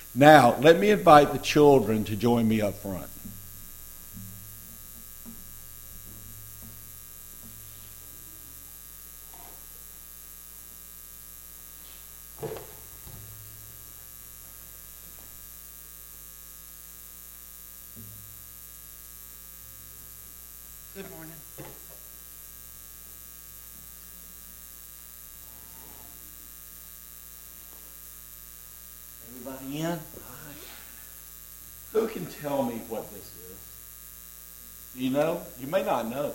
Now, let me invite the children to join me up front. Good morning. Everybody in? Hi. Who can tell me what this is? Do you know? You may not know.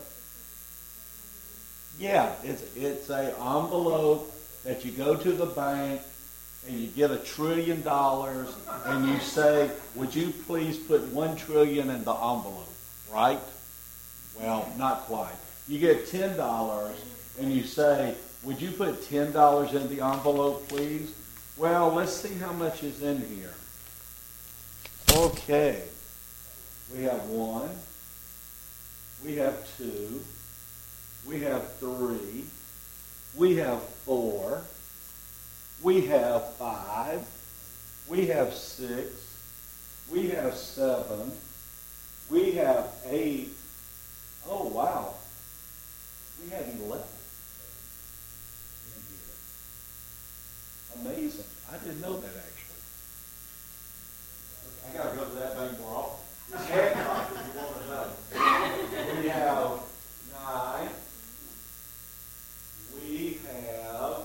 Yeah, it's a envelope that you go to the bank and you get $1 trillion and you say, would you please put $1 trillion in the envelope, right? Well, not quite. You get $10 and you say, would you put $10 in the envelope, please? Well, let's see how much is in here. Okay. We have 1. We have 2. We have 3. We have 4. We have 5. We have 6. We have 7. We have 8. Oh, wow. We have 11 in here. Amazing. I didn't know that, actually. I got to go to that bank more often. Just hand cop if you want to know. We have 9. We have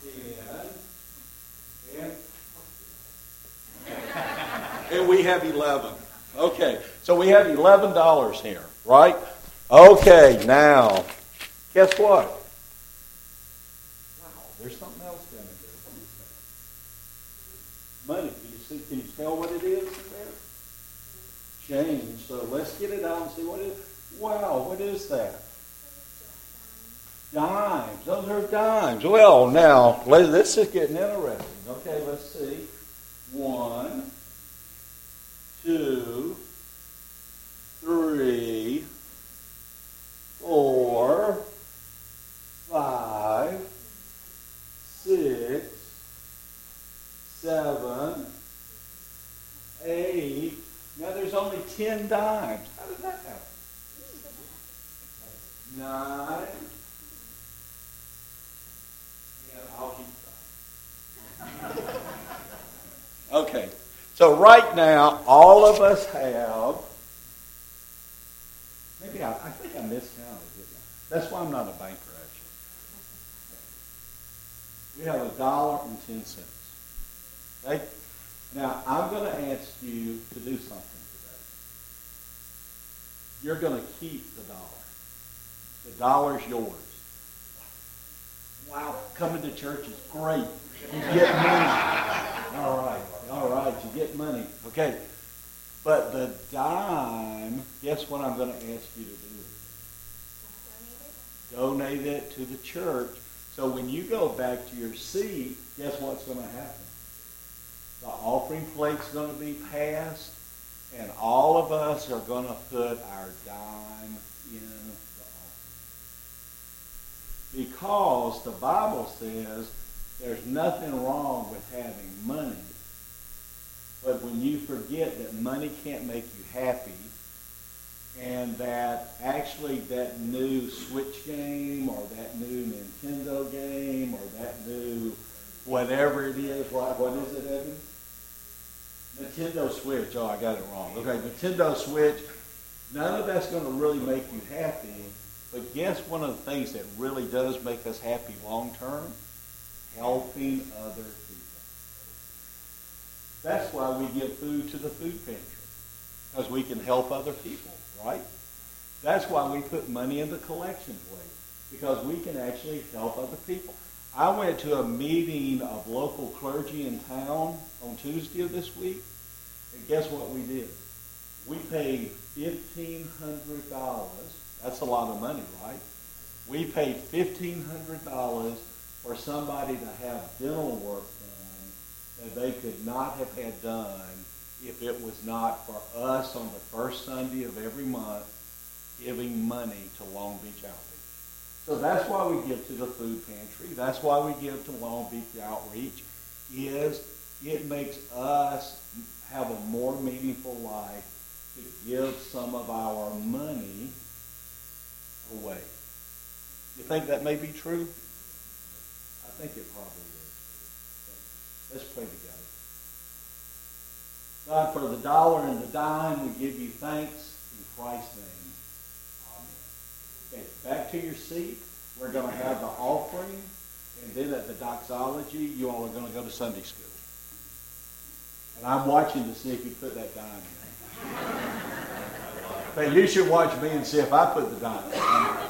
10. And we have 11. Okay, so we have $11 here, right? Okay, now, guess what? Wow, there's something else down there. Money. Can you tell what it is there? Change. So let's get it out and see what it is. Wow, what is that? Dimes. Those are dimes. Well, now, this is getting interesting. Okay, let's see. 1, 2, 3, 4, 5, 6, 7, 8. Now there's only 10 dimes. How did that happen? 9. Yeah, I'll keep trying. Okay. So right now, all of us have. Maybe I think I miscounted, didn't I? That's why I'm not a banker, actually. We have $1.10. Okay? Now, I'm going to ask you to do something today. You're going to keep the dollar. The dollar's yours. Wow, coming to church is great. You get money. All right, you get money. Okay, but the dime, guess what I'm going to ask you to do? Donate it to the church. So when you go back to your seat, guess what's going to happen? The offering plate's going to be passed, and all of us are going to put our dime in the offering. Because the Bible says there's nothing wrong with having money, but when you forget that money can't make you happy, and that actually that new Switch game or that new Nintendo game or that new whatever it is, what is it, Evan? Nintendo Switch. Oh, I got it wrong. Okay, Nintendo Switch. None of that's going to really make you happy. But guess one of the things that really does make us happy long term? Helping other people. That's why we give food to the food pantry. Because we can help other people, right? That's why we put money in the collection plate. Because we can actually help other people. I went to a meeting of local clergy in town on Tuesday of this week, and guess what we did? We paid $1,500. That's a lot of money, right? We paid $1,500 for somebody to have dental work done that they could not have had done if it was not for us on the first Sunday of every month giving money to Long Beach Outreach. So that's why we give to the food pantry. That's why we give to Long Beach Outreach, is it makes us to give some of our money away. You think that may be true? I think it probably is. Let's pray together. God, for the dollar and the dime, we give you thanks in Christ's name. Amen. Okay, back to your seat. We're going to have the offering, and then at the doxology, you all are going to go to Sunday school. And I'm watching to see if you put that dime in. But you should watch me and see if I put the dime in.